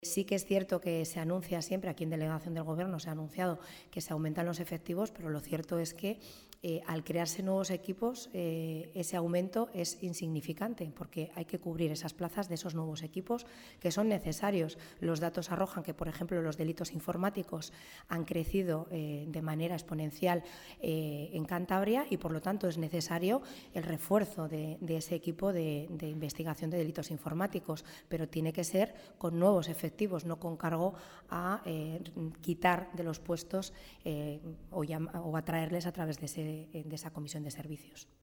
Sí que es cierto que se anuncia siempre, aquí en Delegación del Gobierno se ha anunciado que se aumentan los efectivos, pero lo cierto es que al crearse nuevos equipos ese aumento es insignificante porque hay que cubrir esas plazas de esos nuevos equipos que son necesarios. Los datos arrojan que, por ejemplo, los delitos informáticos han crecido de manera exponencial en Cantabria y, por lo tanto, es necesario el refuerzo de ese equipo de investigación de delitos informáticos, pero tiene que ser con nuevos efectivos, no con cargo a quitar de los puestos o atraerles a través de esa comisión de servicios.